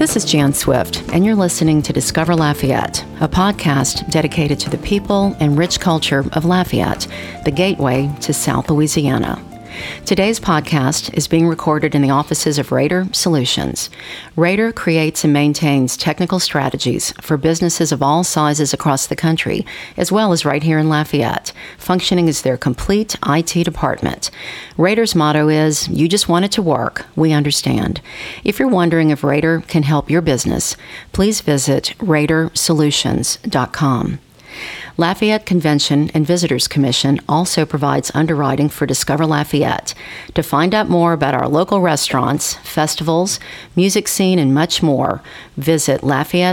This is Jan Swift, and you're listening to Discover Lafayette, a podcast dedicated to the people and rich culture of Lafayette, the gateway to South Louisiana. Today's podcast is being recorded in the offices of Rader Solutions. Rader creates and maintains technical strategies for businesses of all sizes across the country, as well as right here in Lafayette, functioning as their complete IT department. Rader's motto is, "You just want it to work. We understand." If you're wondering if Rader can help your business, please visit RaderSolutions.com. Lafayette Convention and Visitors Commission also provides underwriting for Discover Lafayette. To find out more about our local restaurants, festivals, music scene, and much more, visit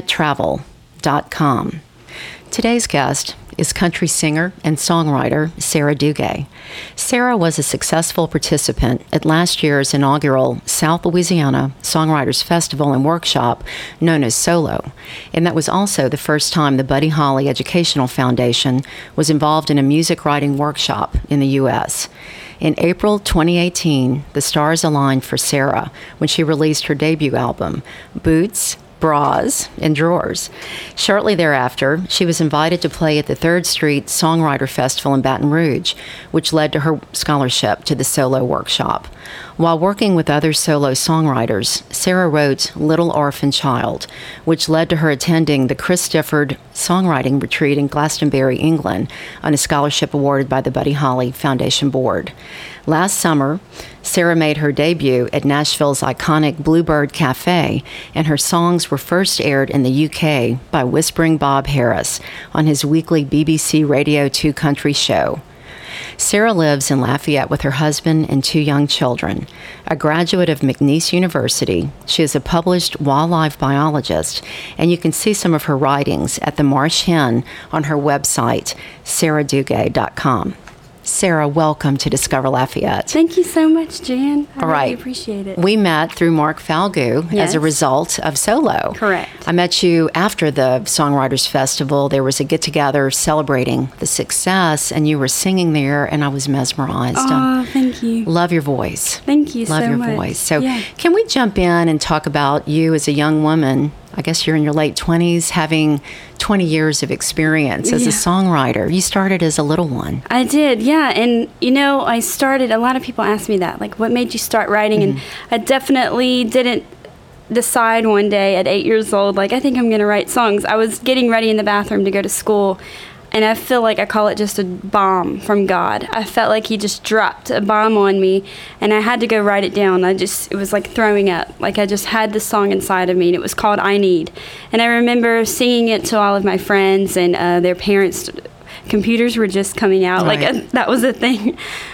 LafayetteTravel.com. Today's guest is country singer and songwriter Sarah Duguay. Sarah was a successful participant at last year's inaugural South Louisiana Songwriters Festival and Workshop known as SOLO, and that was also the first time the Buddy Holly Educational Foundation was involved in a music writing workshop in the U.S. In April 2018, the stars aligned for Sarah when she released her debut album, Boots, Bras, and Drawers. Shortly thereafter, she was invited to play at the 3rd Street Songwriter Festival in Baton Rouge, which led to her scholarship to the solo workshop. While working with other solo songwriters, Sarah wrote Little Orphan Child, which led to her attending the Chris Difford Songwriting Retreat in Glastonbury, England, on a scholarship awarded by the Buddy Holly Foundation Board. Last summer, Sarah made her debut at Nashville's iconic Bluebird Cafe, and her songs were first aired in the UK by Whispering Bob Harris on his weekly BBC Radio 2 country show. Sarah lives in Lafayette with her husband and 2 young children. A graduate of McNeese University, she is a published wildlife biologist, and you can see some of her writings at the Marsh Hen on her website, sarahduguay.com. Sarah, welcome to Discover Lafayette. Thank you so much, Jan. I All right. really appreciate it. We met through Mark Falgout as a result of Solo. Correct. I met you after the Songwriters Festival. There was a get-together celebrating the success, and you were singing there, and I was mesmerized. Oh, thank you. Love your voice. Thank you Love so your much. voice. So Yeah. can we jump in and talk about you as a young woman? I guess you're in your late 20s, having 20 years of experience as a songwriter. You started as a little one. I did, yeah. And, I started, a lot of people ask me that, like, what made you start writing? And I definitely didn't decide one day at 8 years old, like, I think I'm going to write songs. I was getting ready in the bathroom to go to school, and I feel like I call it just a bomb from God. I felt like he just dropped a bomb on me, and I had to go write it down. It was like throwing up. Like, I just had this song inside of me, and it was called I Need. And I remember singing it to all of my friends, and their parents' computers were just coming out. Right. Like, that was a thing.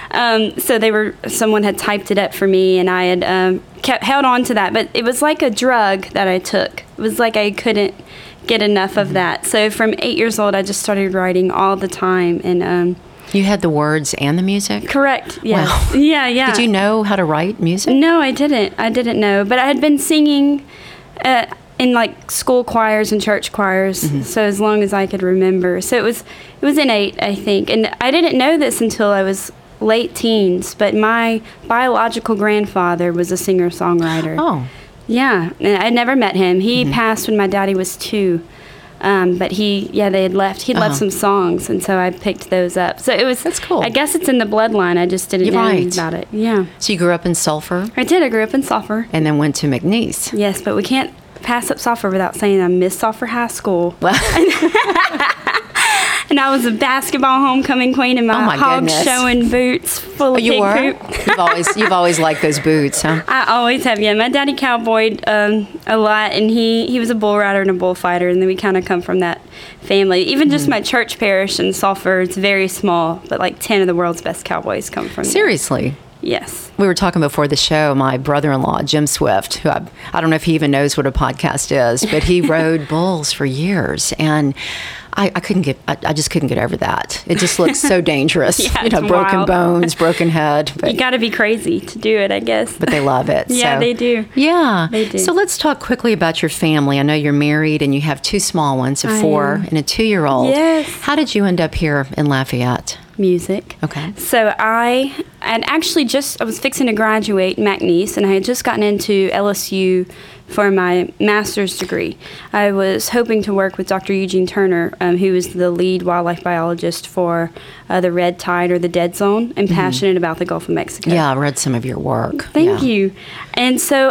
So someone had typed it up for me, and I had held on to that. But it was like a drug that I took. It was like I couldn't get enough of that. So from 8 years old, I just started writing all the time. And You had the words and the music? correct. Yes. Wow. Yeah. Did you know how to write music? No, I didn't. I didn't know. But I had been singing in like school choirs and church choirs, so as long as I could remember. So it was innate, I think. And I didn't know this until I was late teens, but my biological grandfather was a singer-songwriter. Oh. Yeah, and I never met him. He passed when my daddy was 2. But they had left. He'd left some songs, and so I picked those up. So that's cool. I guess it's in the bloodline. I just didn't know about it. Yeah. So you grew up in Sulphur? I did. I grew up in Sulphur. And then went to McNeese? Yes, but we can't pass up Sulphur without saying I missed Sulphur High School. Well, And I was a basketball homecoming queen in my hog showing boots full of pig poop. You've always liked those boots, huh? I always have, yeah. My daddy cowboyed a lot, and he was a bull rider and a bullfighter, and then we kind of come from that family. Even just my church parish in Sulphur, it's very small, but like 10 of the world's best cowboys come from there. Seriously? Yes. We were talking before the show, my brother-in-law, Jim Swift, who I don't know if he even knows what a podcast is, but he rode bulls for years, and I just couldn't get over that. It just looks so dangerous. Yeah, broken wild. bones, broken head. You got to be crazy to do it, I guess. But they love it. Yeah, so. they do. Yeah. They do. So let's talk quickly about your family. I know you're married and you have 2 small ones, a 4 and a 2-year-old. Yes. How did you end up here in Lafayette? Music. Okay. So I was fixing to graduate McNeese, and I had just gotten into LSU for my master's degree. I was hoping to work with Dr. Eugene Turner, who is the lead wildlife biologist for the red tide or the dead zone, and passionate about the Gulf of Mexico. Yeah, I read some of your work. Thank you. And so,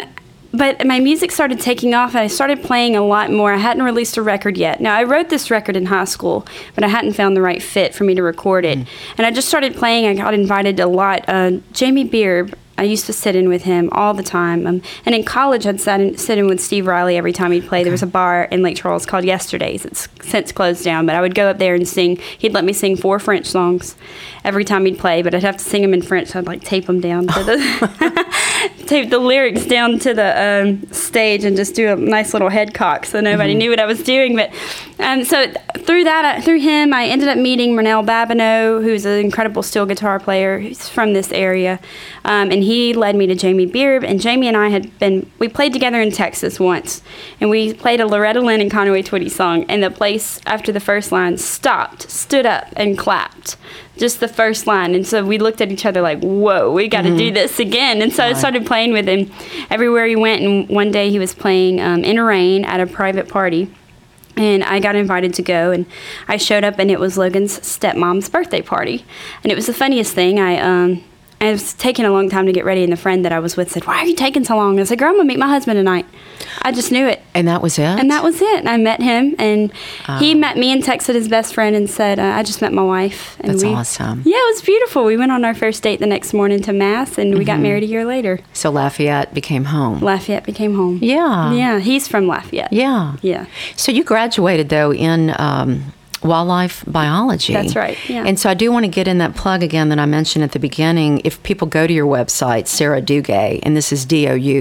but my music started taking off, and I started playing a lot more. I hadn't released a record yet. Now, I wrote this record in high school, but I hadn't found the right fit for me to record it. And I just started playing. I got invited a lot. Jamie Beard, I used to sit in with him all the time. And in college, I'd sit in with Steve Riley every time he'd play. There was a bar in Lake Charles called Yesterdays. It's since closed down, but I would go up there and sing. He'd let me sing 4 French songs every time he'd play, but I'd have to sing them in French. I'd tape them down to the tape the lyrics down to the stage and just do a nice little head cock so nobody knew what I was doing. But so through him, I ended up meeting Murnell Babineau, who's an incredible steel guitar player. He's from this area, and he led me to Jamie Beard. And Jamie and I we played together in Texas once, and we played a Loretta Lynn and Conway Twitty song, and the place after the first line stood up and clapped. Just the first line. And so we looked at each other like, whoa, we got to do this again. And so I started playing with him everywhere he went. And one day he was playing In a Rain at a private party. And I got invited to go. And I showed up, and it was Logan's stepmom's birthday party. And it was the funniest thing. It was taking a long time to get ready, and the friend that I was with said, "Why are you taking so long?" I said, "Girl, I'm going to meet my husband tonight." I just knew it. And that was it? And that was it. And I met him, and he met me and texted his best friend and said, "I just met my wife." And That's awesome. Yeah, it was beautiful. We went on our first date the next morning to Mass, and we got married a year later. So Lafayette became home. Lafayette became home. Yeah. Yeah, he's from Lafayette. Yeah. Yeah. So you graduated, though, in wildlife biology. That's right, yeah. And so I do want to get in that plug again that I mentioned at the beginning. If people go to your website, Sarah Dougay, and this is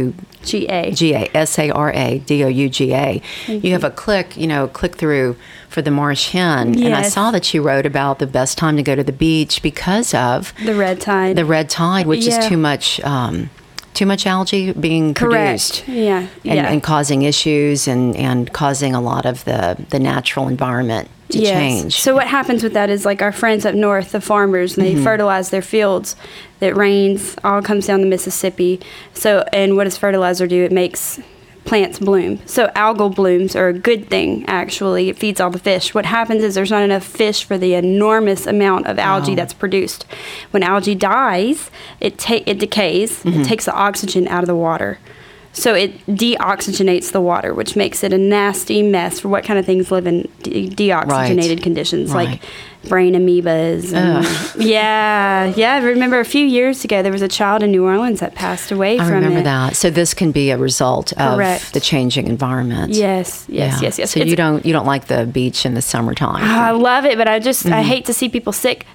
Douga, Sara Douga, you have a click through for the marsh hen. Yes. And I saw that you wrote about the best time to go to the beach because of the red tide. The red tide, which is too much algae being produced. Yeah. And causing issues and causing a lot of the natural environment to change. So what happens with that is, like, our friends up north, the farmers, and they fertilize their fields. It rains, all comes down the Mississippi. So, and what does fertilizer do? It makes plants bloom. So algal blooms are a good thing, actually. It feeds all the fish. What happens is there's not enough fish for the enormous amount of algae that's produced. When algae dies, it decays. It takes the oxygen out of the water. So it deoxygenates the water, which makes it a nasty mess for what kind of things live in deoxygenated conditions, like brain amoebas. And yeah. I remember a few years ago, there was a child in New Orleans that passed away from it. I remember that. So this can be a result of the changing environment. Yes. So you don't like the beach in the summertime? I love it, but I hate to see people sick.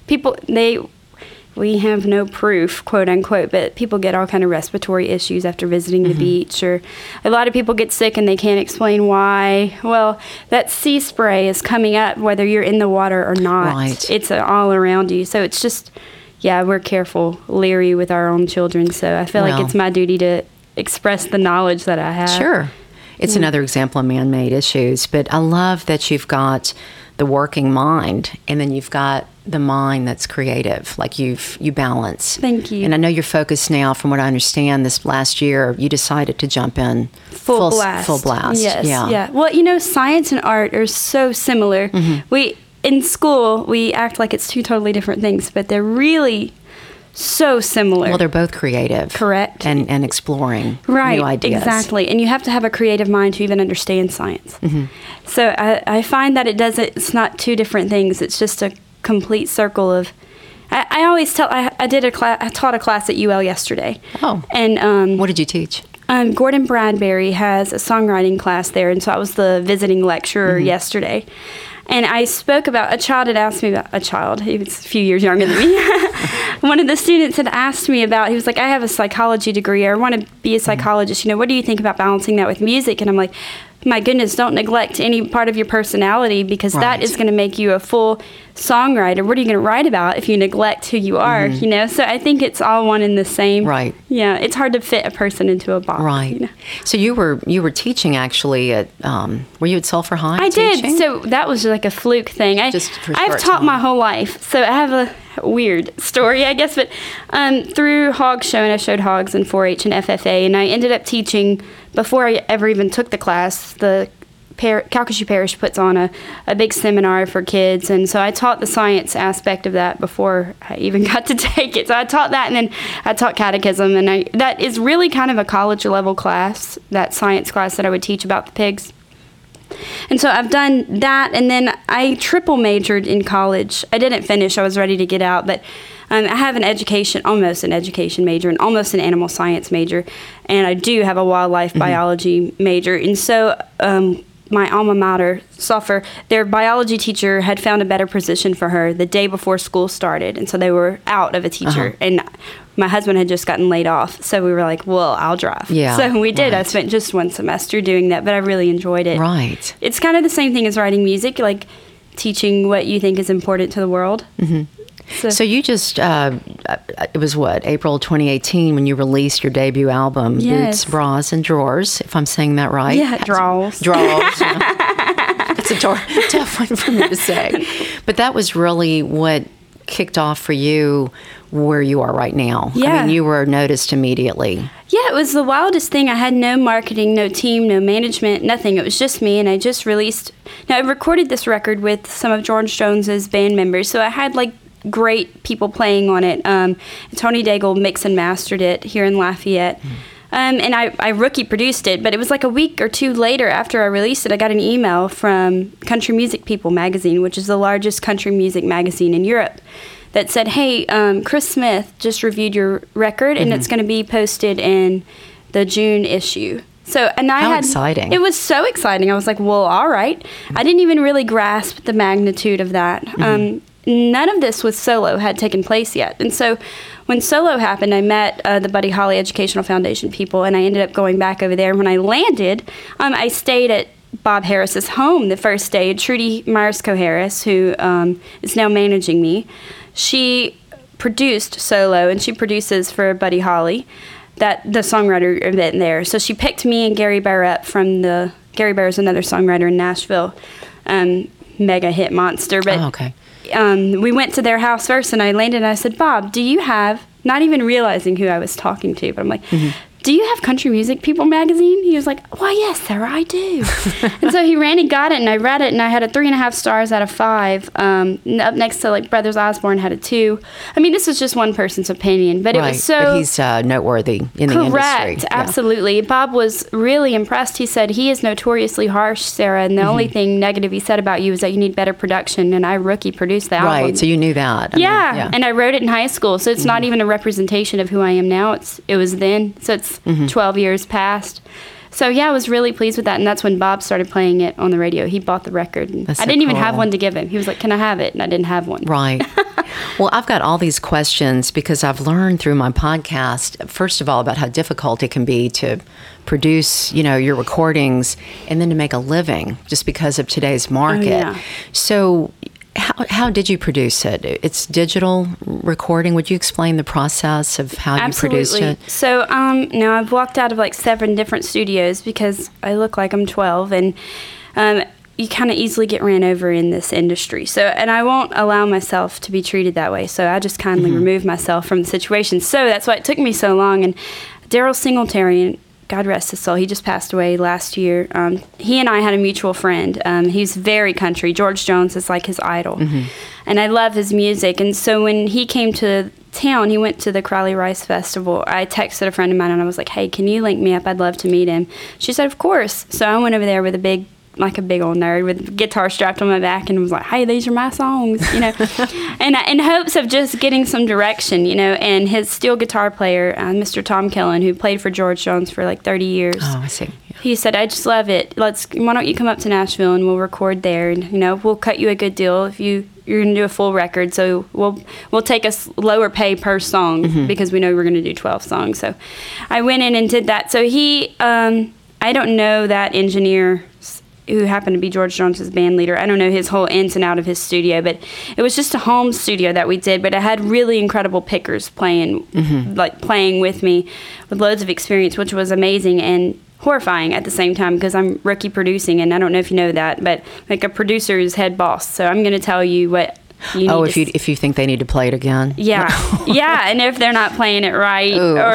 We have no proof, quote unquote, but people get all kind of respiratory issues after visiting the beach, or a lot of people get sick and they can't explain why. Well, that sea spray is coming up whether you're in the water or not. Right. It's all around you. So it's just, we're careful, leery with our own children. So I feel like it's my duty to express the knowledge that I have. Sure. It's another example of man-made issues, but I love that you've got the working mind, and then you've got the mind that's creative. Like you balance. Thank you. And I know you're focused now, from what I understand, this last year you decided to jump in full blast. Yes. Yeah. Well, science and art are so similar. In school, we act like it's two totally different things, but they're really so similar. Well, they're both creative. Correct. And exploring new ideas. Exactly. And you have to have a creative mind to even understand science. So I find that it's not two different things. It's just a complete circle of, I always tell, I taught a class at UL yesterday. Oh. And what did you teach? Gordon Bradbury has a songwriting class there, and so I was the visiting lecturer yesterday. And I spoke about, he was a few years younger than me. One of the students had asked me about, he was like, I have a psychology degree, or I want to be a psychologist. What do you think about balancing that with music? And I'm like, my goodness, don't neglect any part of your personality, because that is going to make you a full songwriter, what are you going to write about if you neglect who you are, you know? So I think it's all one and the same. Right. Yeah, it's hard to fit a person into a box. Right. You know? So you were teaching actually at, were you at Sulphur High I teaching? did. So that was like a fluke thing. Just for I've short taught time. my whole life. So I have a weird story, I guess, but through Hog Show, and I showed hogs in 4-H and FFA, and I ended up teaching before I ever even took the class. The Calcasieu Parish puts on a big seminar for kids, and so I taught the science aspect of that before I even got to take it. So I taught that, and then I taught catechism, and that is really kind of a college level class, that science class that I would teach about the pigs. And so I've done that, and then I triple majored in college. I didn't finish. I was ready to get out, but I have almost an education major and almost an animal science major, and I do have a wildlife biology major. And so my alma mater, Sulphur, their biology teacher had found a better position for her the day before school started, and so they were out of a teacher. And my husband had just gotten laid off, so we were like, well, I'll drive. Yeah, so we did. right. I spent just one semester doing that, but I really enjoyed it. Right. It's kind of the same thing as writing music, like teaching what you think is important to the world. So you just, it was what, April 2018 when you released your debut album, Yes. Boots, Bras, and Drawers, if I'm saying that right. Yeah, draws. Draws. Yeah. That's a tough one for me to say. But that was really what kicked off for you where you are right now. I Yeah. mean, you were noticed immediately. Yeah, it was the wildest thing. I had no marketing, no team, no management, nothing. It was just me, and I just released. Now, I recorded this record with some of George Jones's band members, so I had like great people playing on it. Tony Daigle mixed and mastered it here in Lafayette. And I rookie produced it, but it was like a week or two later after I released it, I got an email from Country Music People magazine, which is the largest country music magazine in Europe, that said, hey, Chris Smith just reviewed your record, and it's going to be posted in the June issue. So, and How exciting. It was so exciting. I was like, well, all right. I didn't even really grasp the magnitude of that. None of this with Solo had taken place yet. And so when Solo happened, I met the Buddy Holly Educational Foundation people, and I ended up going back over there. And when I landed, I stayed at Bob Harris's home the first day. Trudy Myers-Coharris, who is now managing me, she produced Solo, and she produces for Buddy Holly, the songwriter event there. So she picked me and Gary Bear up from Gary Bear is another songwriter in Nashville, mega hit monster. But okay. We went to their house first, and I landed, and I said, Bob, do you have, not even realizing who I was talking to, but I'm like, do you have Country Music People magazine? He was like, why, yes, sir, I do. And so he ran and got it, and I read it, and I had a 3.5 stars out of 5. Up next to, like, Brothers Osborne had a 2. I mean, this was just one person's opinion, but it was so... But he's noteworthy in the industry. Correct, absolutely. Bob was really impressed. He said, he is notoriously harsh, Sarah, and the only thing negative he said about you is that you need better production, and I rookie produced the album. Right, so you knew that. I mean, Yeah, and I wrote it in high school, so it's not even a representation of who I am now. It was then, so it's 12 years past. So yeah, I was really pleased with that, and that's when Bob started playing it on the radio. He bought the record, and That's I so didn't even cool. have one to give him. He was like, "Can I have it?" And I didn't have one. Right. Well, I've got all these questions because I've learned through my podcast, first of all, about how difficult it can be to produce, your recordings and then to make a living just because of today's market. yeah. So how did you produce it? It's digital recording. Would you explain the process of how you produced it? So now I've walked out of like 7 different studios because I look like I'm 12, and you kind of easily get ran over in this industry. So, and I won't allow myself to be treated that way. So I just kindly remove myself from the situation. So that's why it took me so long. And Daryl Singletary, God rest his soul, he just passed away last year. He and I had a mutual friend. He's very country. George Jones is like his idol. And I love his music. And so when he came to town, he went to the Crowley Rice Festival. I texted a friend of mine, and I was like, hey, can you link me up? I'd love to meet him. She said, of course. So I went over there with a big old nerd with a guitar strapped on my back, and was like, hey, these are my songs, and in hopes of just getting some direction, and his steel guitar player, Mr. Tom Killen, who played for George Jones for like 30 years. Oh, I see. Yeah. He said, I just love it. Why don't you come up to Nashville and we'll record there, and we'll cut you a good deal if you're going to do a full record. So we'll take a lower pay per song because we know we're going to do 12 songs. So I went in and did that. So he, I don't know that engineer's who happened to be George Jones's band leader. I don't know his whole ins and out of his studio, but it was just a home studio that we did. But I had really incredible pickers playing with me with loads of experience, which was amazing and horrifying at the same time, because I'm rookie producing, and I don't know if you know that, but like a producer is head boss. So I'm going to tell you what you need if you think they need to play it again. Yeah. Yeah. And if they're not playing it right,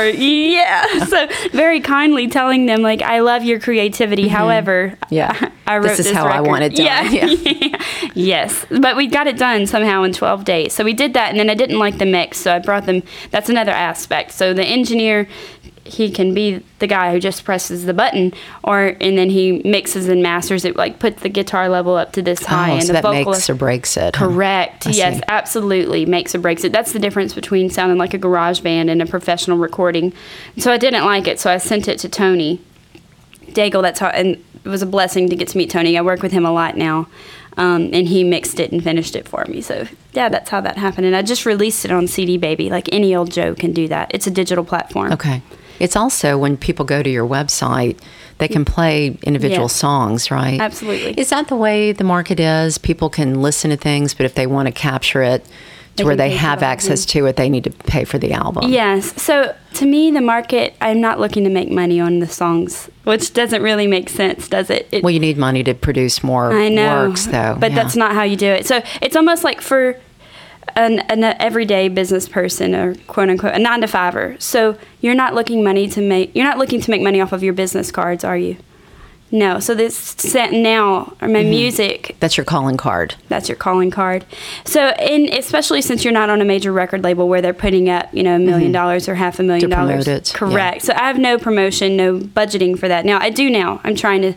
Ooh. So very kindly telling them, like, I love your creativity. However, I wrote this is how record. I want it done. Yeah. Yes. But we got it done somehow in 12 days. So we did that, and then I didn't like the mix, so I brought them. That's another aspect. So the engineer, he can be the guy who just presses the button, and then he mixes and masters it, like puts the guitar level up to this high, and so the that vocal makes or breaks it. Correct. Yes, see. Absolutely makes or breaks it. That's the difference between sounding like a garage band and a professional recording. So I didn't like it, so I sent it to Tony Daigle. And it was a blessing to get to meet Tony. I work with him a lot now. And he mixed it and finished it for me. So, yeah, that's how that happened. And I just released it on CD Baby. Like any old Joe can do that. It's a digital platform. Okay. It's also, when people go to your website, they can play individual songs, right? Absolutely. Is that the way the market is? People can listen to things, but if they want to capture it to where they have access to it, they need to pay for the album. Yes. So to me, the market, I'm not looking to make money on the songs, which doesn't really make sense, does it? Well, you need money to produce more works, though. But that's not how you do it. So it's almost like for an everyday business person, or quote unquote a 9-to-5er. So you're not looking to make money off of your business cards, are you? No. So this now, or my music. That's your calling card. That's your calling card. So, especially since you're not on a major record label where they're putting up, $1 million or $500,000. To promote it. Correct. Yeah. So I have no promotion, no budgeting for that. Now I do now. I'm trying to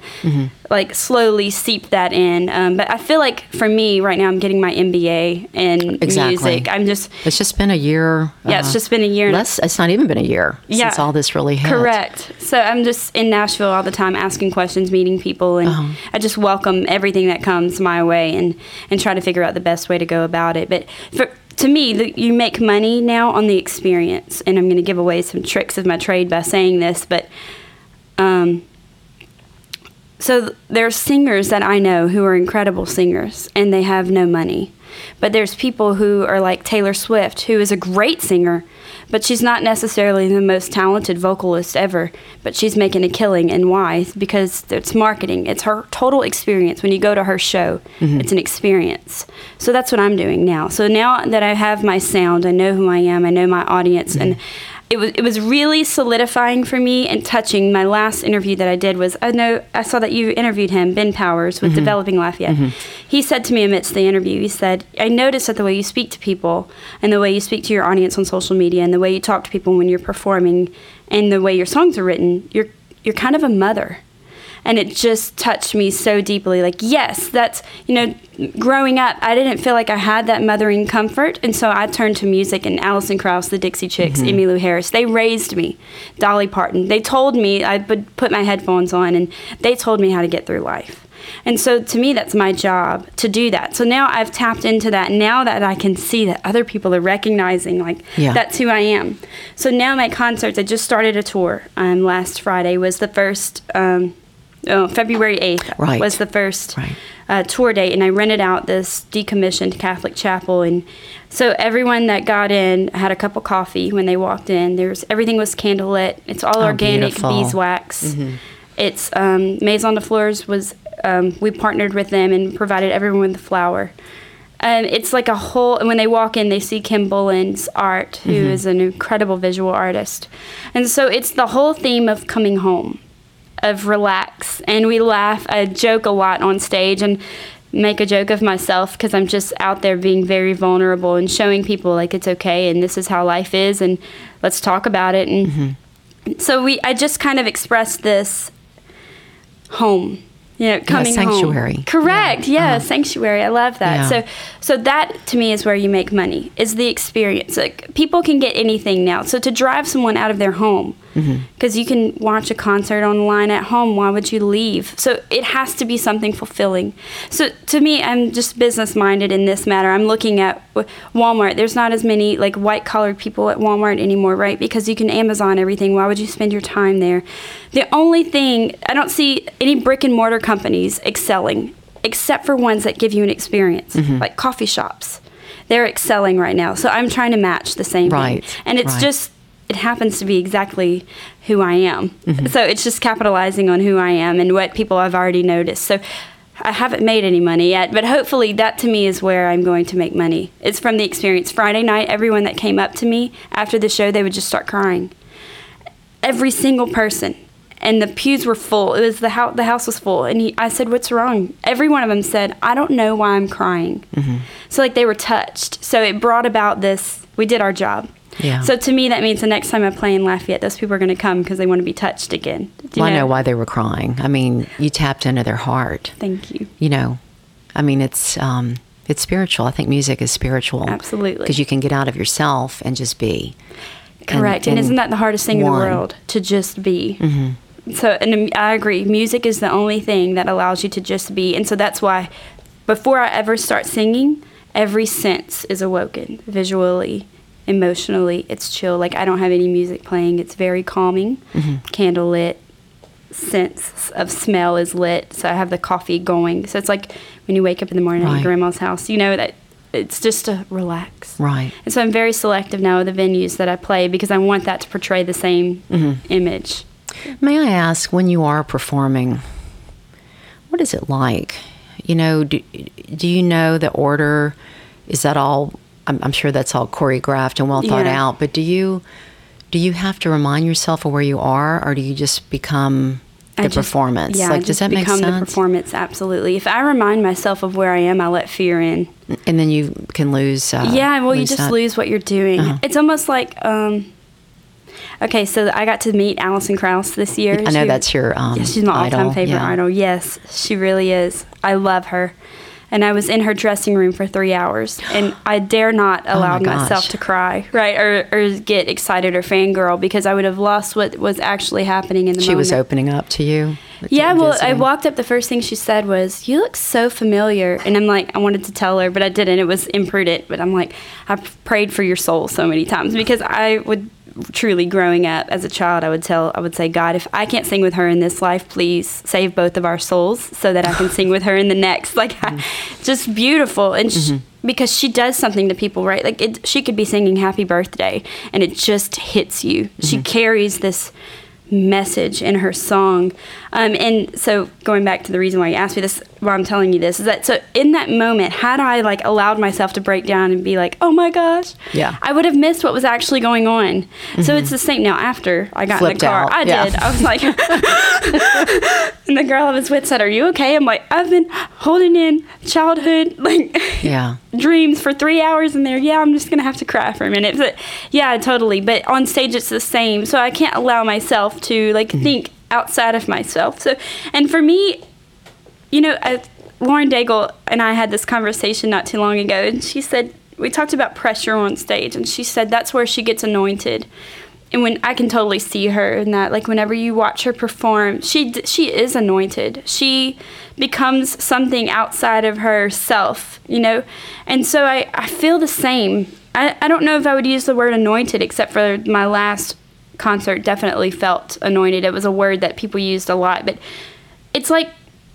slowly seep that in. But I feel like for me right now, I'm getting my MBA in music. It's just been a year. Yeah, it's just been a year. It's not even been a year since all this really hit. Correct. So I'm just in Nashville all the time, asking questions, meeting people, and I just welcome everything that comes my way and try to figure out the best way to go about it. But to me, you make money now on the experience, and I'm going to give away some tricks of my trade by saying this, but so there's singers that I know who are incredible singers, and they have no money. But there's people who are like Taylor Swift, who is a great singer, but she's not necessarily the most talented vocalist ever, but she's making a killing. And why? Because it's marketing. It's her total experience. When you go to her show, it's an experience. So that's what I'm doing now. So now that I have my sound, I know who I am, I know my audience, and it was really solidifying for me and touching. My last interview that I did was, I saw that you interviewed him, Ben Powers, with Developing Lafayette. He said to me amidst the interview, he said, I noticed that the way you speak to people and the way you speak to your audience on social media and the way you talk to people when you're performing and the way your songs are written, you're kind of a mother. And it just touched me so deeply. Like, yes, that's, growing up, I didn't feel like I had that mothering comfort. And so I turned to music, and Alison Krauss, the Dixie Chicks, Emmylou Harris, they raised me. Dolly Parton, they told me, I would put my headphones on, and they told me how to get through life. And so to me, that's my job to do that. So now I've tapped into that. Now that I can see that other people are recognizing, that's who I am. So now my concerts, I just started a tour. Last Friday was the first... February 8th was the first tour date, and I rented out this decommissioned Catholic chapel, and so everyone that got in had a cup of coffee when they walked in. Everything was candlelit. It's all organic beeswax. It's Maison de Fleurs was we partnered with them and provided everyone with a flower. It's like a whole, when they walk in, they see Kim Bullen's art, who is an incredible visual artist, and so it's the whole theme of coming home, of relax, and we laugh. I joke a lot on stage and make a joke of myself because I'm just out there being very vulnerable and showing people like it's okay and this is how life is and let's talk about it. And so I just kind of expressed this home, coming sanctuary. home. Correct. Yeah, sanctuary. I love that. Yeah. So that to me is where you make money, is the experience. Like, people can get anything now. So to drive someone out of their home because you can watch a concert online at home. Why would you leave? So it has to be something fulfilling. So to me, I'm just business minded in this matter. I'm looking at Walmart. There's not as many like white collar people at Walmart anymore, right? Because you can Amazon everything. Why would you spend your time there? The only thing, I don't see any brick and mortar companies excelling except for ones that give you an experience, like coffee shops. They're excelling right now. So I'm trying to match the same thing. And it's just, it happens to be exactly who I am. So it's just capitalizing on who I am and what people have already noticed. So I haven't made any money yet, but hopefully that to me is where I'm going to make money. It's from the experience. Friday night, everyone that came up to me after the show, they would just start crying. Every single person. And the pews were full. It was the house was full. And I said, "What's wrong?" Every one of them said, "I don't know why I'm crying." So like they were touched. So it brought about this. We did our job. Yeah. So to me, that means the next time I play in Lafayette, those people are going to come because they want to be touched again. I know why they were crying. I mean, you tapped into their heart. Thank you. You know, I mean, it's spiritual. I think music is spiritual. Absolutely. Because you can get out of yourself and just be. Correct. And isn't that the hardest thing in the world? To just be. So, and I agree. Music is the only thing that allows you to just be. And so that's why before I ever start singing, every sense is awoken. Visually, emotionally, it's chill. Like I don't have any music playing. It's very calming. Candle lit. Sense of smell is lit. So I have the coffee going. So it's like when you wake up in the morning at your grandma's house, you know that it's just to relax. Right. And so I'm very selective now with the venues that I play because I want that to portray the same image. May I ask, when you are performing, what is it like? You know, do you know the order? Is that all? I'm sure that's all choreographed and well thought out. But do you have to remind yourself of where you are, or do you just become the performance? Yeah, like, does that make sense? Become the performance, absolutely. If I remind myself of where I am, I let fear in. And then you can lose. You just lose what you're doing. It's almost like. Okay, so I got to meet Alison Krauss this year. I know that's your she's my all-time favorite idol. Yes, she really is. I love her. And I was in her dressing room for 3 hours, and I dare not allow myself to cry, right, or get excited or fangirl, because I would have lost what was actually happening in the moment. She was opening up to you? Yeah, well, I walked up, the first thing she said was, "You look so familiar." And I'm like, I wanted to tell her, but I didn't. It was imprudent. But I'm like, I've prayed for your soul so many times, because I would truly, growing up as a child, I would say, "God, if I can't sing with her in this life, please save both of our souls so that I can sing with her in the next." Like, just beautiful. And because she does something to people, right? Like, she could be singing Happy Birthday and it just hits you. She carries this message in her song. And so going back to the reason why you asked me this, why I'm telling you this, is that so in that moment, had I like allowed myself to break down and be like, "Oh my gosh," I would have missed what was actually going on. So it's the same now. After I got in the car, I did. I was like, and the girl I was with said, "Are you okay?" I'm like, "I've been holding in childhood dreams for 3 hours in there. Yeah, I'm just gonna have to cry for a minute." But yeah, totally. But on stage, it's the same. So I can't allow myself to like think outside of myself. So, and for me, you know, Lauren Daigle and I had this conversation not too long ago, and she said, we talked about pressure on stage, and she said that's where she gets anointed. And when I can totally see her in that, like whenever you watch her perform, she is anointed. She becomes something outside of herself, you know? And so I feel the same. I don't know if I would use the word anointed, except for my last concert definitely felt anointed. It was a word that people used a lot, but it's like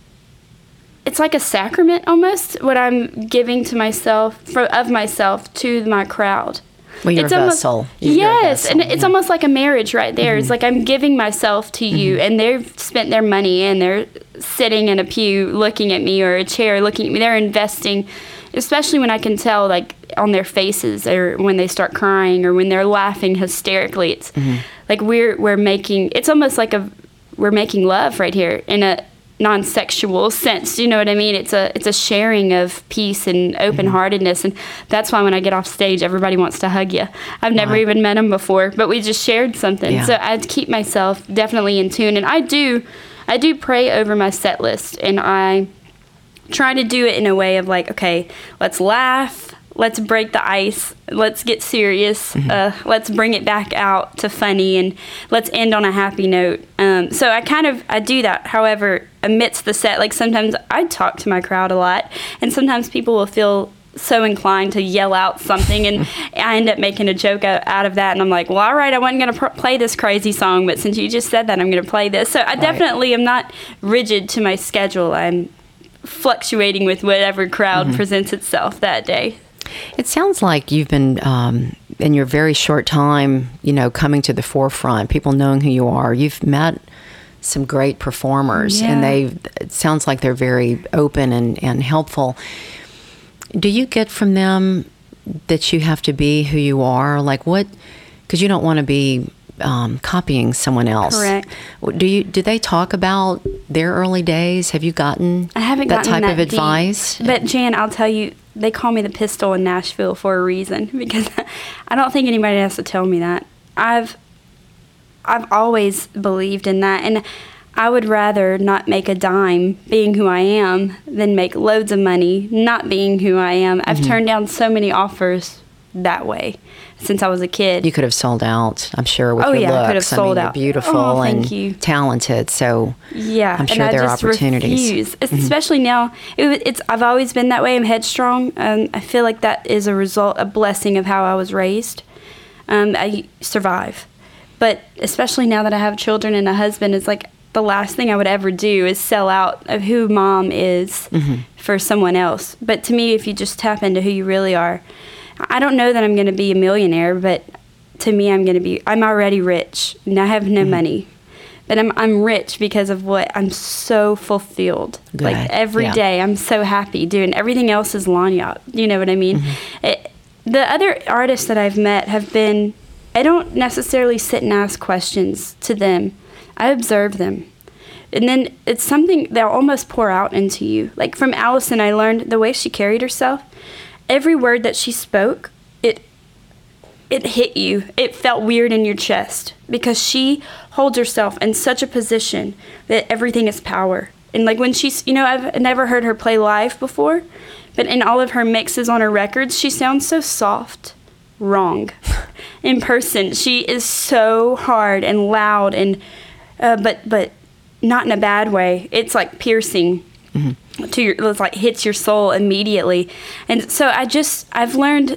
a sacrament almost, what I'm giving to myself, of myself to my crowd. Well, you're a vessel. Yes, and it's almost like a marriage right there. It's like I'm giving myself to you, and they've spent their money, and they're sitting in a pew looking at me, or a chair looking at me. They're investing, especially when I can tell, like, on their faces, or when they start crying, or when they're laughing hysterically. It's like we're making, it's almost like we're making love right here in a non-sexual sense. You know what I mean? It's a sharing of peace and open-heartedness, and that's why when I get off stage, everybody wants to hug you. I've never even met them before, but we just shared something. So I keep myself definitely in tune, and I do pray over my set list, and I try to do it in a way of like, okay, let's laugh, let's break the ice. Let's get serious. Let's bring it back out to funny, and let's end on a happy note. So I do that. However, amidst the set, like sometimes I talk to my crowd a lot, and sometimes people will feel so inclined to yell out something, and I end up making a joke out of that, and I'm like, well, all right, I wasn't going to play this crazy song, but since you just said that, I'm going to play this. So I definitely am not rigid to my schedule. I'm fluctuating with whatever crowd presents itself that day. It sounds like you've been, in your very short time, coming to the forefront, people knowing who you are. You've met some great performers, and it sounds like they're very open and helpful. Do you get from them that you have to be who you are? Like what? Because you don't want to be copying someone else. Correct. Do they talk about their early days? Have you gotten that type of advice? But Jan, I'll tell you, they call me the pistol in Nashville for a reason, because I don't think anybody has to tell me that. I've always believed in that, and I would rather not make a dime being who I am than make loads of money not being who I am. I've turned down so many offers that way since I was a kid. You could have sold out, I'm sure, with your looks. I could have sold out. You're beautiful and talented, so I'm sure there are opportunities. Refuse, especially now. I've always been that way. I'm headstrong. I feel like that is a blessing of how I was raised. I survive. But especially now that I have children and a husband, it's like the last thing I would ever do is sell out of who mom is for someone else. But to me, if you just tap into who you really are, I don't know that I'm going to be a millionaire, but to me, I'm already rich, and I have no money. But I'm rich because of what I'm so fulfilled. Good. Like every day, I'm so happy doing everything else is lanyard. You know what I mean? The other artists that I've met have been, I don't necessarily sit and ask questions to them. I observe them. And then it's something they'll almost pour out into you. Like from Allison, I learned the way she carried herself. Every word that she spoke, it hit you. It felt weird in your chest because she holds herself in such a position that everything is power. And like when she's, I've never heard her play live before, but in all of her mixes on her records, she sounds so soft. Wrong. In person, she is so hard and loud and but not in a bad way. It's like piercing to it's like hits your soul immediately. And so I've learned,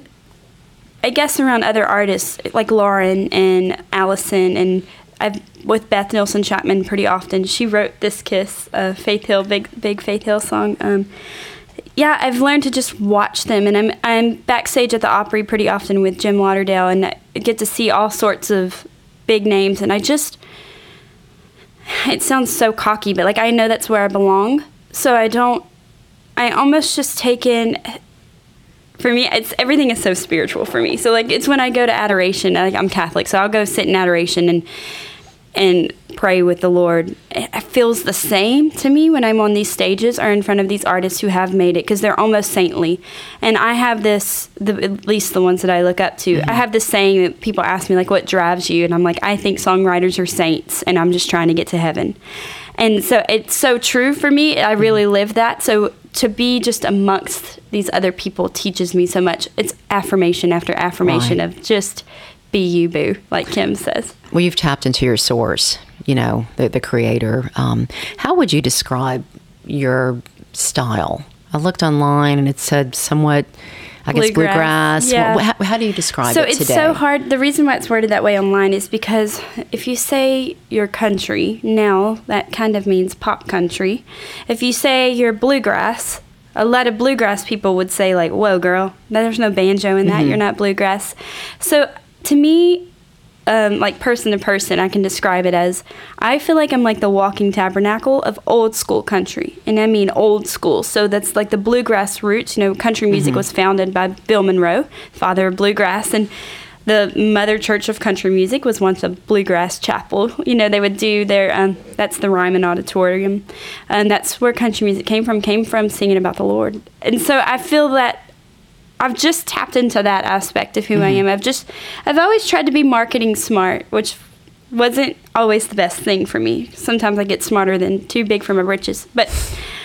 I guess, around other artists like Lauren and Allison, and I've with Beth Nilsson Chapman pretty often. She wrote This Kiss, Faith Hill, big Faith Hill song. I've learned to just watch them, and I'm backstage at the Opry pretty often with Jim Lauderdale, and I get to see all sorts of big names, and it sounds so cocky, but like I know that's where I belong, so I almost just take in, for me, everything is so spiritual for me. So like it's when I go to adoration, like I'm Catholic, so I'll go sit in adoration and pray with the Lord. It feels the same to me when I'm on these stages or in front of these artists who have made it, because they're almost saintly. And I have this, at least the ones that I look up to, I have this saying that people ask me, like, what drives you? And I'm like, I think songwriters are saints, and I'm just trying to get to heaven. And so it's so true for me. I really live that. So to be just amongst these other people teaches me so much. It's affirmation after affirmation of just be you, boo, like Kim says. Well, you've tapped into your source, the creator. How would you describe your style? I looked online and it said somewhat, I guess, bluegrass. Yeah. How do you describe it today? So it's so hard. The reason why it's worded that way online is because if you say you're country, now that kind of means pop country. If you say you're bluegrass, a lot of bluegrass people would say, like, whoa, girl, there's no banjo in that. You're not bluegrass. So to me, like person to person, I can describe it as, I feel like I'm like the walking tabernacle of old school country. And I mean old school. So that's like the bluegrass roots. Country music was founded by Bill Monroe, father of bluegrass. And the mother church of country music was once a bluegrass chapel. They would do their, that's the Ryman Auditorium. And that's where country music came from singing about the Lord. And so I feel that I've just tapped into that aspect of who I am. I've always tried to be marketing smart, which wasn't always the best thing for me. Sometimes I get smarter than too big for my britches. But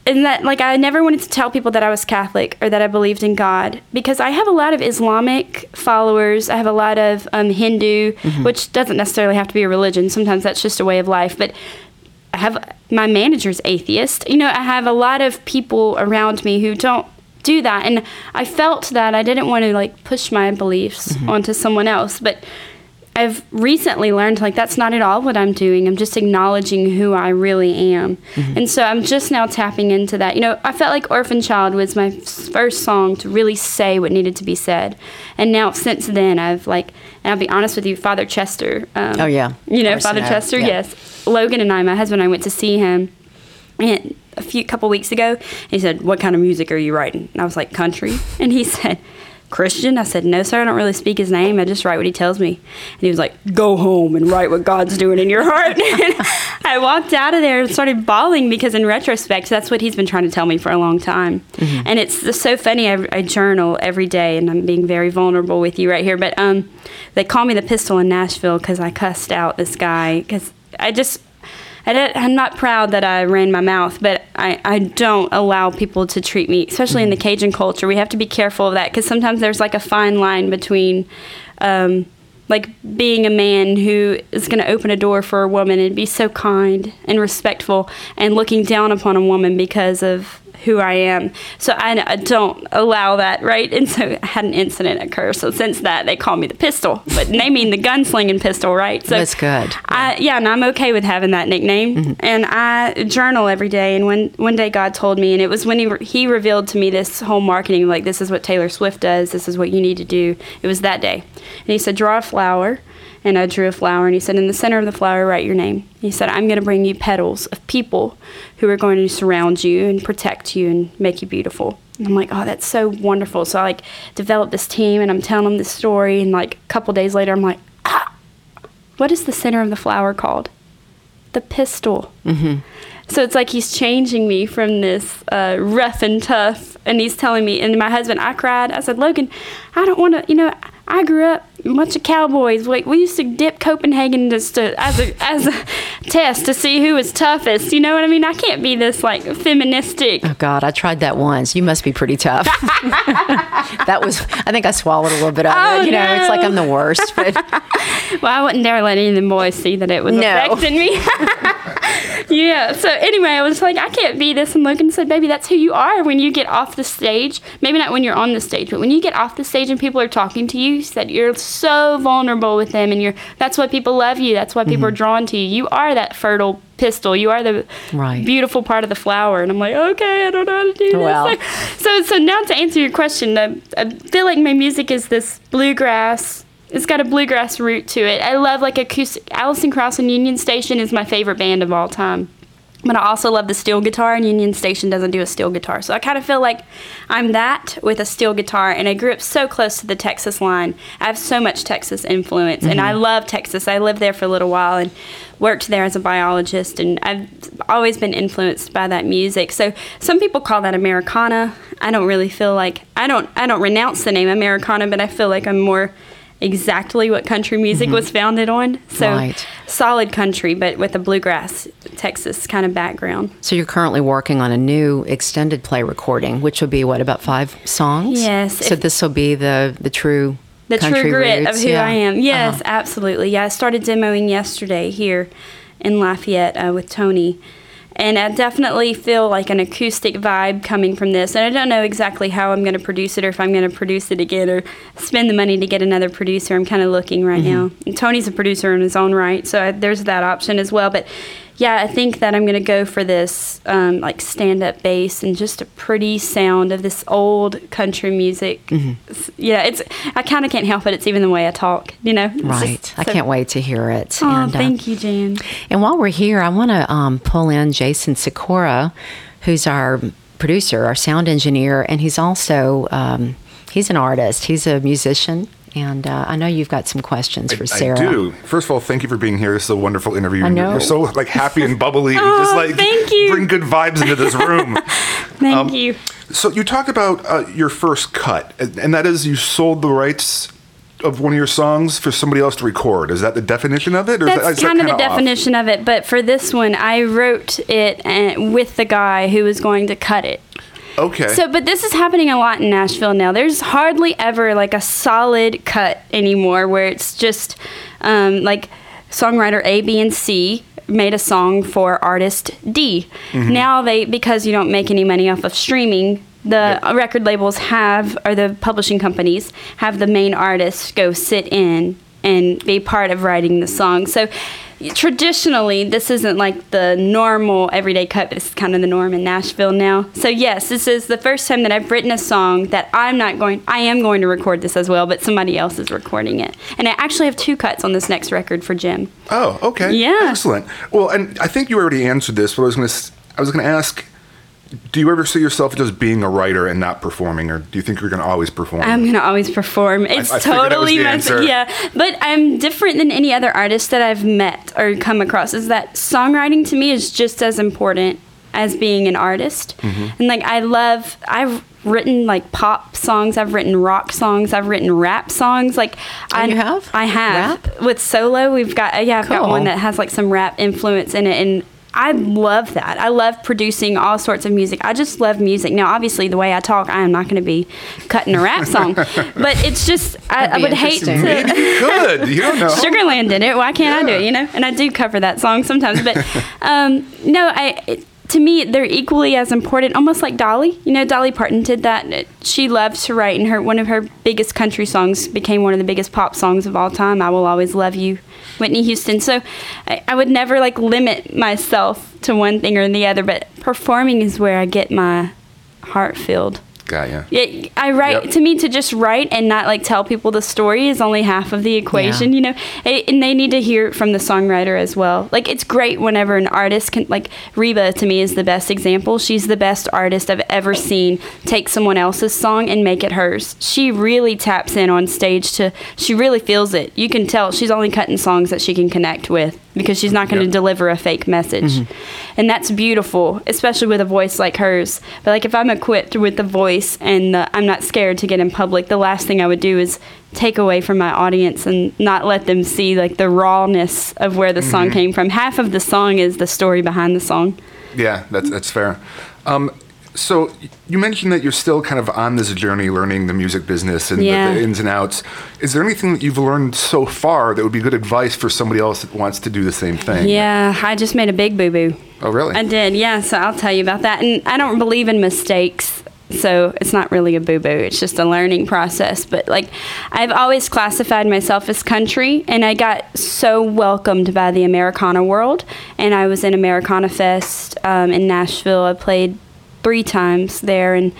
and that, like, I never wanted to tell people that I was Catholic or that I believed in God, because I have a lot of Islamic followers. I have a lot of Hindu, which doesn't necessarily have to be a religion. Sometimes that's just a way of life. But I have my manager's atheist. You know, I have a lot of people around me who don't do that. And I felt that I didn't want to, like, push my beliefs onto someone else. But I've recently learned, like, that's not at all what I'm doing. I'm just acknowledging who I really am. And so I'm just now tapping into that. You know, I felt like Orphan Child was my first song to really say what needed to be said. And now, since then, I've, like, and I'll be honest with you, Father Chester. Oh, yeah. You know, Father Chester, yes. Logan and I, my husband and I, went to see him and couple weeks ago. He said, "What kind of music are you writing?" And I was like, "Country." And he said, "Christian?" I said, "No, sir, I don't really speak his name. I just write what he tells me." And he was like, "Go home and write what God's doing in your heart." And I walked out of there and started bawling, because in retrospect, that's what he's been trying to tell me for a long time. And it's so funny. I journal every day, and I'm being very vulnerable with you right here. But they call me the Pistol in Nashville because I cussed out this guy, because I'm not proud that I ran my mouth, but I don't allow people to treat me, especially in the Cajun culture. We have to be careful of that, because sometimes there's, like, a fine line between, like, being a man who is going to open a door for a woman and be so kind and respectful, and looking down upon a woman because of who I am. So I don't allow that, right? And so I had an incident occur. So since that, they call me the Pistol, but they mean the gunslinging pistol, right? So that's good. And I'm okay with having that nickname. And I journal every day. And one day God told me, and it was when he revealed to me this whole marketing, like, this is what Taylor Swift does. This is what you need to do. It was that day. And he said, "Draw a flower." And I drew a flower, and he said, "In the center of the flower, write your name." He said, "I'm going to bring you petals of people who are going to surround you and protect you and make you beautiful." And I'm like, "Oh, that's so wonderful." So I, like, developed this team, and I'm telling them this story, and, like, a couple days later, I'm like, what is the center of the flower called? The Pistol. So it's like he's changing me from this rough and tough, and he's telling me, and my husband, I cried. I said, "Logan, I don't want to, you know, I grew up a bunch of cowboys. Like, we used to dip Copenhagen just as a test to see who was toughest. You know what I mean? I can't be this, like, feministic." Oh, God, I tried that once. You must be pretty tough. I think I swallowed a little bit of it. You know, it's like I'm the worst. But well, I wouldn't dare let any of them boys see that it was affecting me. Yeah, so anyway, I was like, I can't be this. And Logan said, "Baby, that's who you are when you get off the stage. Maybe not when you're on the stage, but when you get off the stage and people are talking to you, he said, you're so vulnerable with them, and that's why people love you. That's why people are drawn to you. You are that fertile pistil. You are the beautiful part of the flower." And I'm like, okay, I don't know how to do this. Well. So now to answer your question, I feel like my music is this bluegrass. It's got a bluegrass root to it. I love, like, acoustic. Alison Krauss and Union Station is my favorite band of all time. But I also love the steel guitar, and Union Station doesn't do a steel guitar. So I kind of feel like I'm that with a steel guitar, and I grew up so close to the Texas line. I have so much Texas influence, and I love Texas. I lived there for a little while and worked there as a biologist, and I've always been influenced by that music. So some people call that Americana. I don't really feel like, I don't renounce the name Americana, but I feel like I'm more exactly what country music was founded on. So solid country, but with a bluegrass Texas kind of background. So you're currently working on a new extended play recording, which will be, what, about 5 songs? Yes. So this will be the true the country true grit roots. of who I am. Yes, absolutely. Yeah, I started demoing yesterday here in Lafayette with Tony. And I definitely feel like an acoustic vibe coming from this. And I don't know exactly how I'm going to produce it, or if I'm going to produce it again or spend the money to get another producer. I'm kind of looking right now. And Tony's a producer in his own right, so there's that option as well. But yeah, I think that I'm going to go for this like stand-up bass and just a pretty sound of this old country music. Yeah, I kind of can't help it. It's even the way I talk, you know. Right. I can't wait to hear it. Oh, and, thank you, Jan. And while we're here, I want to pull in Jason Sikora, who's our producer, our sound engineer, and he's also he's an artist. He's a musician. And I know you've got some questions for Sarah. I do. First of all, thank you for being here. This is a wonderful interview. I know. You're so like happy and bubbly. Oh, just like thank you. Bring good vibes into this room. Thank you. So you talked about your first cut, and that is you sold the rights of one of your songs for somebody else to record? Is that the definition of it? Or That's is that kind of the off? definition of it. But for this one, I wrote it with the guy who was going to cut it. Okay. So, but this is happening a lot in Nashville now. There's hardly ever like a solid cut anymore where it's just like songwriter A, B, and C made a song for artist D. Now because you don't make any money off of streaming, the record labels or the publishing companies have the main artists go sit in and be part of writing the song. So traditionally, this isn't like the normal everyday cut, but it's kind of the norm in Nashville now. So yes, this is the first time that I've written a song that I am going to record this as well, but somebody else is recording it. And I actually have 2 cuts on this next record for Jim. Oh, okay. Yeah. Excellent. Well, and I think you already answered this, but I was going to ask, do you ever see yourself just being a writer and not performing, or do you think you're going to always perform? I'm going to always perform. It's I figured that was totally the answer. Yeah, but I'm different than any other artist that I've met or come across. Is that songwriting to me is just as important as being an artist. And like I've written like pop songs, I've written rock songs, I've written rap songs. Like you have? I have. Rap? With Solo, I've got Cool. one that has like some rap influence in it, and I love that. I love producing all sorts of music. I just love music. Now, obviously, the way I talk, I am not going to be cutting a rap song. But it's just, I would hate to. interesting. Maybe you could. You don't know. Sugarland did it. Why can't I do it, you know? And I do cover that song sometimes. But to me, they're equally as important, almost like Dolly. You know, Dolly Parton did that. She loved to write, and one of her biggest country songs became one of the biggest pop songs of all time, I Will Always Love You, Whitney Houston. So I would never like limit myself to one thing or the other, but performing is where I get my heart filled. Got ya. Yeah, I write. Yep. To me, to just write and not like tell people the story is only half of the equation, you know. And they need to hear it from the songwriter as well. Like it's great whenever an artist can, like Reba to me is the best example. She's the best artist I've ever seen take someone else's song and make it hers. She really taps in on stage she really feels it. You can tell she's only cutting songs that she can connect with, because she's not going to Yep. deliver a fake message. And that's beautiful, especially with a voice like hers. But like if I'm equipped with the voice and I'm not scared to get in public, the last thing I would do is take away from my audience and not let them see like the rawness of where the song came from. Half of the song is the story behind the song. Yeah, that's fair. So you mentioned that you're still kind of on this journey learning the music business and Yeah. the ins and outs. Is there anything that you've learned so far that would be good advice for somebody else that wants to do the same thing? Yeah, I just made a big boo-boo. Oh, really? I did, yeah, so I'll tell you about that. And I don't believe in mistakes, so it's not really a boo-boo. It's just a learning process. But, like, I've always classified myself as country, and I got so welcomed by the Americana world. And I was in Americana Fest in Nashville. I played 3 times there, and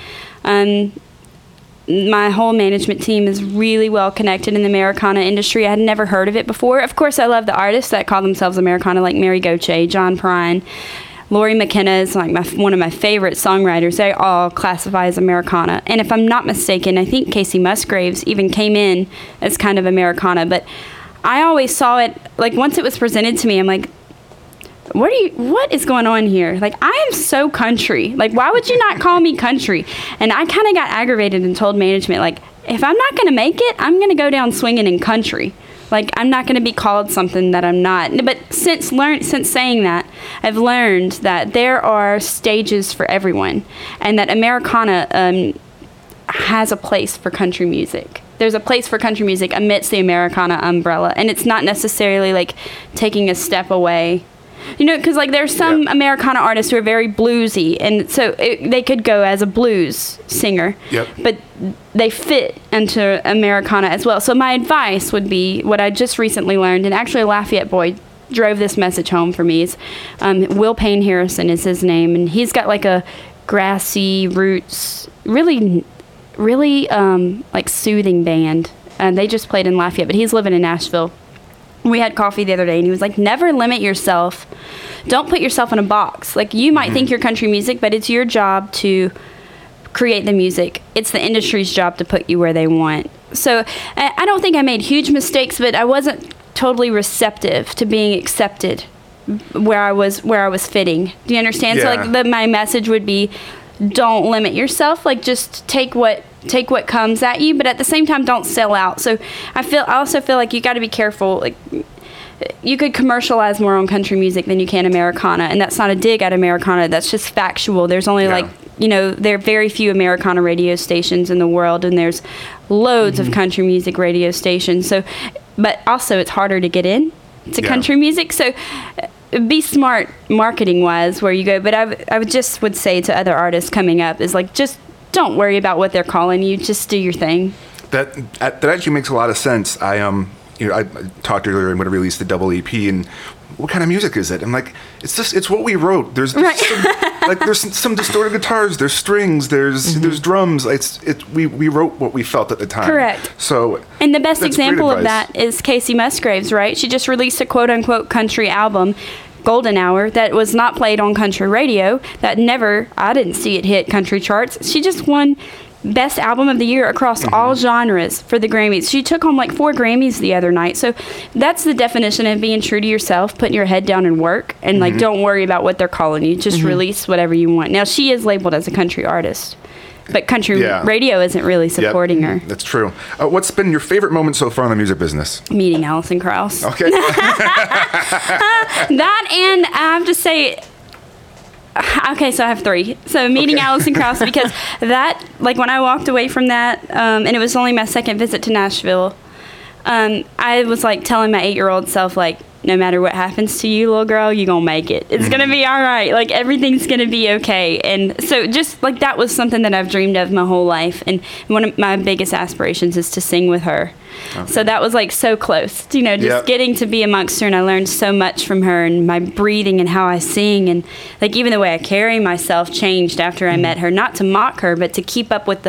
my whole management team is really well connected in the Americana industry. I had never heard of it before. Of course, I love the artists that call themselves Americana, like Mary Gauthier, John Prine. Lori McKenna is like one of my favorite songwriters. They all classify as Americana. And if I'm not mistaken, I think Casey Musgraves even came in as kind of Americana. But I always saw it, like once it was presented to me, I'm like, what is going on here? Like, I am so country. Like, why would you not call me country? And I kind of got aggravated and told management, like, if I'm not going to make it, I'm going to go down swinging in country. Like, I'm not going to be called something that I'm not. But since saying that, I've learned that there are stages for everyone, and that Americana has a place for country music. There's a place for country music amidst the Americana umbrella, and it's not necessarily like taking a step away. You know, because like there's some Americana artists who are very bluesy, and so they could go as a blues singer, but they fit into Americana as well. So my advice would be what I just recently learned, and actually a Lafayette boy drove this message home for me. Is Will Payne Harrison is his name, and he's got like a grassy roots, really like soothing band, and they just played in Lafayette, but he's living in Nashville. We had coffee the other day, and he was like, never limit yourself. Don't put yourself in a box. Like, you might think you're country music, but it's your job to create the music. It's the industry's job to put you where they want. So I don't think I made huge mistakes, but I wasn't totally receptive to being accepted where I was fitting. Do you understand? Yeah. So, like, my message would be, don't limit yourself. Like, just take what take what comes at you, but at the same time, don't sell out. So I also feel like you got to be careful. Like, you could commercialize more on country music than you can Americana, and that's not a dig at Americana. That's just factual. There's only there are very few Americana radio stations in the world, and there's loads of country music radio stations. So, but also it's harder to get in to country music. So be smart marketing wise where you go. But I would say to other artists coming up is like, just don't worry about what they're calling you. Just do your thing. That actually makes a lot of sense. I talked earlier, I'm going to release the double EP, and what kind of music is it? I'm like, it's what we wrote. There's some distorted guitars, there's strings, there's drums. We wrote what we felt at the time. Correct. So, and the best example of that is Casey Musgraves, right? She just released a quote unquote country album, Golden Hour, that was not played on country radio. I didn't see it hit country charts. She just won Best Album of the Year across all genres for the Grammys. She took home like 4 Grammys the other night. So that's the definition of being true to yourself, putting your head down and work, and like, don't worry about what they're calling you. Just release whatever you want. Now, she is labeled as a country artist, but country radio isn't really supporting her. That's true. What's been your favorite moment so far in the music business? Meeting Alison Krauss. Okay. That, and I have to say, okay, so I have 3. So meeting Alison Krauss, because that, like, when I walked away from that, and it was only my second visit to Nashville, I was like telling my 8-year-old self, like, no matter what happens to you, little girl, you're gonna make it. It's gonna be all right. Like, everything's gonna be okay. And so just like, that was something that I've dreamed of my whole life. And one of my biggest aspirations is to sing with her. Okay. So that was like so close, just getting to be amongst her. And I learned so much from her, and my breathing and how I sing, and like even the way I carry myself changed after I met her. Not to mock her, but to keep up with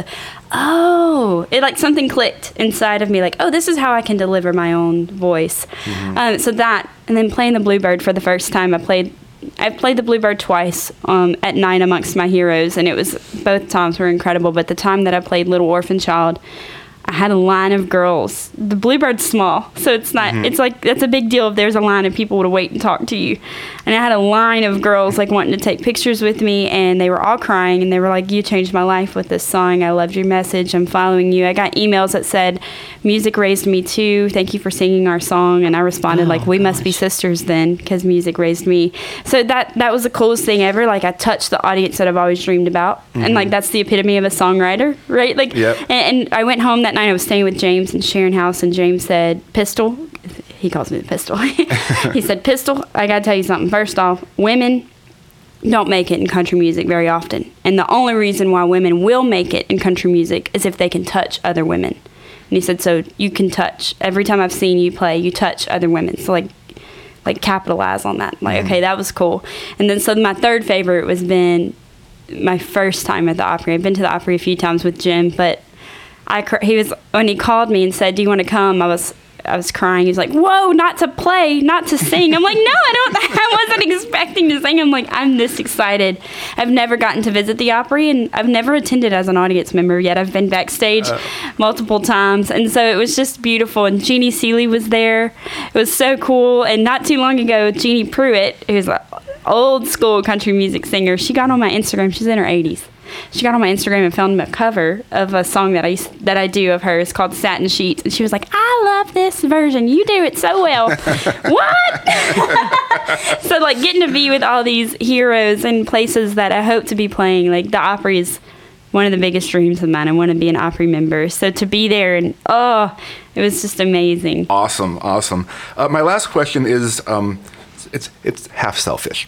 it, like something clicked inside of me, like, oh, this is how I can deliver my own voice. So that, and then playing the Bluebird for the first time. I've played the Bluebird twice at Night Amongst My Heroes, and it was, both times were incredible. But the time that I played Little Orphan Child, I had a line of girls. The Bluebird's small, so it's not. It's like, that's a big deal if there's a line of people to wait and talk to you. And I had a line of girls like wanting to take pictures with me, and they were all crying, and they were like, "You changed my life with this song. I loved your message. I'm following you." I got emails that said, "Music raised me too. Thank you for singing our song." And I responded "We must be sisters then, because music raised me." So that was the coolest thing ever. Like, I touched the audience that I've always dreamed about, and like, that's the epitome of a songwriter, right? Like, and I went home that night. I was staying with James in Sharon House, and James said, "Pistol," he calls me the Pistol. He said, "Pistol, I gotta tell you something. First off, women don't make it in country music very often, and the only reason why women will make it in country music is if they can touch other women." And he said, "So you can touch. Every time I've seen you play, you touch other women. So like capitalize on that." Like, okay, that was cool. And then so my third favorite was been my first time at the Opry. I've been to the Opry a few times with Jim, but when he called me and said, "Do you want to come?" I was crying. He was like, "Whoa, not to play, not to sing." I'm like, "No, I wasn't expecting to sing." I'm like, I'm this excited. I've never gotten to visit the Opry, and I've never attended as an audience member yet. I've been backstage multiple times, and so it was just beautiful. And Jeannie Seely was there. It was so cool. And not too long ago, Jeannie Pruitt, who's an old school country music singer, she got on my Instagram. She's in her 80s. She got on my Instagram and found a cover of a song that I do of hers called Satin Sheets. And she was like, "I love this version. You do it so well." What? So, like, getting to be with all these heroes and places that I hope to be playing, like the Opry is one of the biggest dreams of mine. I want to be an Opry member. So to be there, and it was just amazing. Awesome. My last question is, it's half selfish.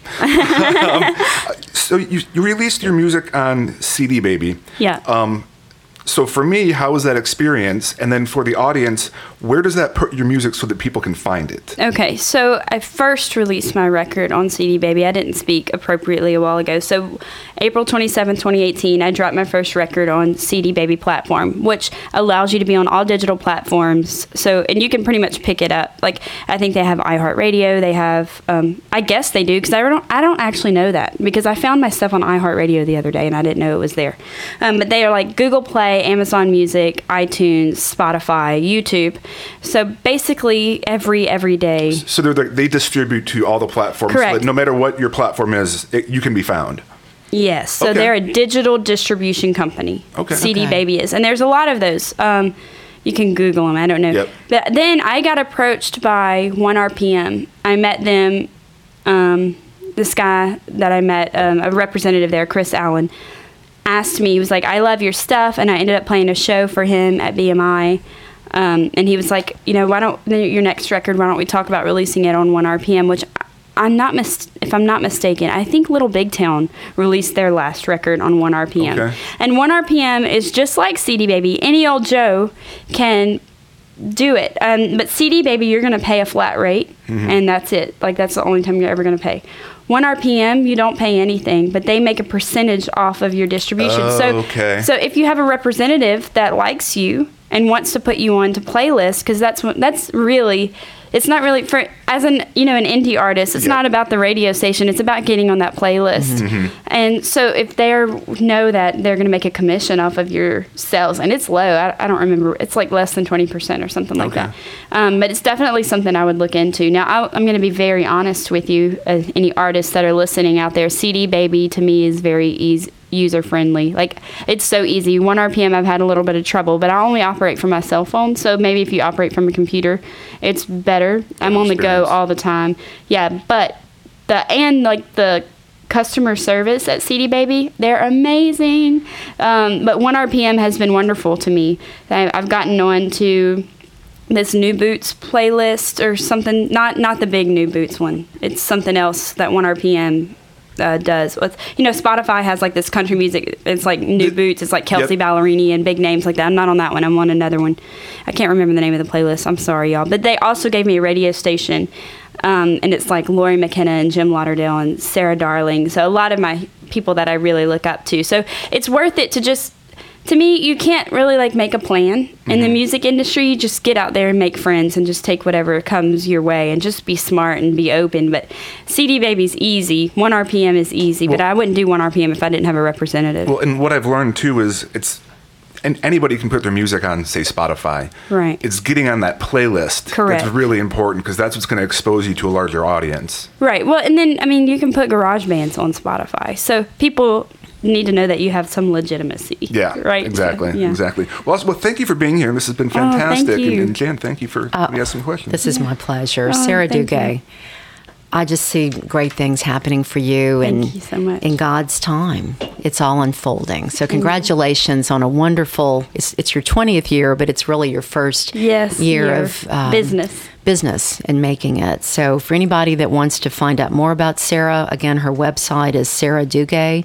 So you released your music on CD Baby. Yeah. So for me, how was that experience? And then for the audience, where does that put your music so that people can find it? Okay, so I first released my record on CD Baby. I didn't speak appropriately a while ago. So April 27, 2018, I dropped my first record on CD Baby platform, which allows you to be on all digital platforms. So, and you can pretty much pick it up. Like, I think they have iHeartRadio. They have, I guess they do, because I don't actually know that, because I found my stuff on iHeartRadio the other day and I didn't know it was there. But they are like Google Play, Amazon Music, iTunes, Spotify, YouTube. So basically every day. So they distribute to all the platforms. Correct. So that no matter what your platform is, you can be found. Yes, so Okay. they're a digital distribution company. Okay. CD Okay. Baby is, and there's a lot of those. You can Google them. I don't know. Yep. But then I got approached by 1RPM. I met them. This guy that I met, a representative there, Chris Allen, asked me. He was like, "I love your stuff," and I ended up playing a show for him at BMI. And he was like, why don't your next record? Why don't we talk about releasing it on 1RPM? Which if I'm not mistaken, I think Little Big Town released their last record on 1RPM. Okay. And 1RPM is just like CD Baby. Any old Joe can do it. But CD Baby, you're going to pay a flat rate, and that's it. Like, that's the only time you're ever going to pay. 1RPM, you don't pay anything, but they make a percentage off of your distribution. Oh, okay. So if you have a representative that likes you and wants to put you onto playlists, because that's really, it's not really for, as an indie artist, it's Yeah. not about the radio station, it's about getting on that playlist. And so if they know that they're going to make a commission off of your sales, and it's low, I don't remember, it's like less than 20% or something like Okay. that. But it's definitely something I would look into. Now, I'm going to be very honest with you, any artists that are listening out there. CD Baby to me is very easy, user friendly. Like, it's so easy. 1RPM, I've had a little bit of trouble, but I only operate from my cell phone. So maybe if you operate from a computer, it's better. I'm on the go experience. all the time. Yeah, but the customer service at CD Baby, they're amazing. But 1RPM has been wonderful to me. I've gotten on to this New Boots playlist or something, not the big New Boots one. It's something else that 1RPM does. Spotify has like this country music. It's like New Boots. It's like Kelsey Yep. Ballerini and big names like that. I'm not on that one. I'm on another one. I can't remember the name of the playlist. I'm sorry, y'all. But they also gave me a radio station, and it's like Lori McKenna and Jim Lauderdale and Sarah Darling. So a lot of my people that I really look up to. So it's worth it to just. To me, you can't really like make a plan in the music industry. You just get out there and make friends and just take whatever comes your way and just be smart and be open. But CD Baby's easy. 1RPM is easy, but I wouldn't do 1RPM if I didn't have a representative. Well, and what I've learned too is and anybody can put their music on, say, Spotify. Right. It's getting on that playlist. Correct. That's really important because that's what's going to expose you to a larger audience. Right. Well, and then, you can put garage bands on Spotify. So people need to know that you have some legitimacy. Yeah. Right. Exactly. So, yeah. Exactly. Well, thank you for being here. This has been fantastic. thank you. And Jan, thank you for asking questions. This is my pleasure. Sarah thank Duguay, you. I just see great things happening for you, Thank you so much. in God's time. It's all unfolding. So congratulations on a wonderful, it's your 20th year, but it's really your first year of business and making it. So for anybody that wants to find out more about Sarah, again, her website is Sarah Duguay,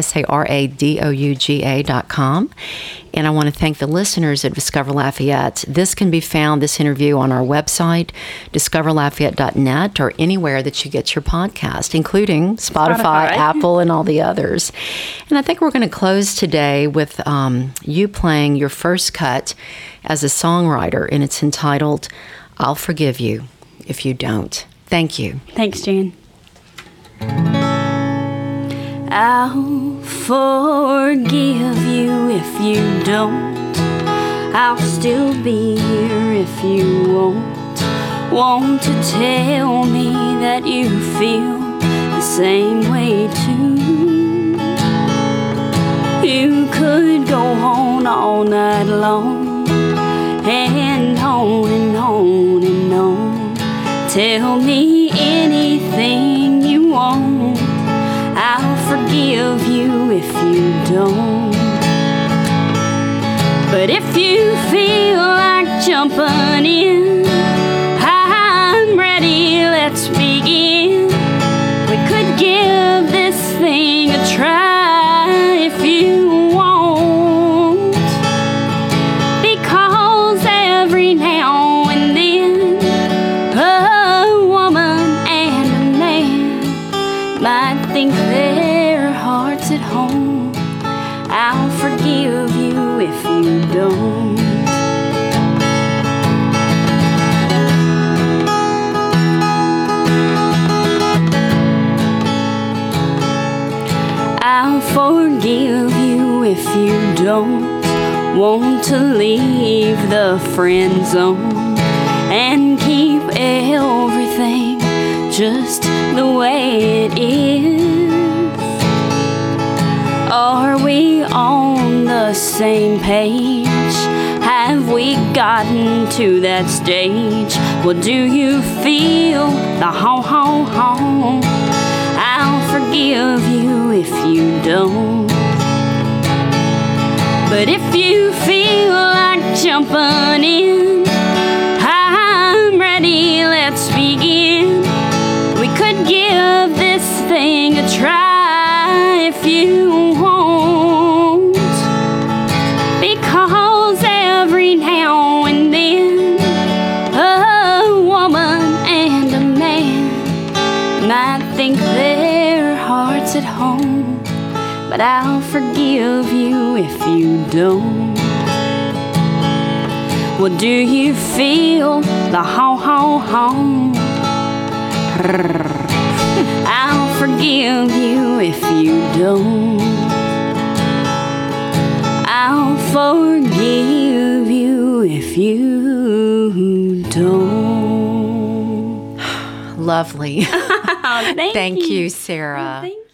SARADOUGA.com. And I want to thank the listeners at Discover Lafayette. This can be found, this interview, on our website, discoverlafayette.net, or anywhere that you get your podcast, including Spotify, Apple, and all the others. And I think we're going to close today with you playing your first cut as a songwriter, and it's entitled, I'll Forgive You If You Don't. Thank you. Thanks, Jan. I'll forgive you if you don't. I'll still be here if you want to tell me that you feel the same way too. You could go on all night long and on and on and on. Tell me anything you want. I'll forgive you if you don't. But if you feel like jumping in, I'm ready, let's begin. We could give this thing a try if you want. Because every now and then, a woman and a man might think their heart's at home. I'll forgive you if you don't. I'll forgive you if you don't want to leave the friend zone and keep everything just the way it is. Are we on the same page? Have we gotten to that stage? Well, do you feel the home? I'll forgive you if you don't. But if you feel like jumping in, I'm ready, let's begin. We could give this thing a try if you want. Because every now and then, a woman and a man might think their heart's at home. But I'll forgive you if you don't. Well, do you feel the home? I'll forgive you if you don't. I'll forgive you if you don't. Lovely. Thank Thank you, Sarah. Thank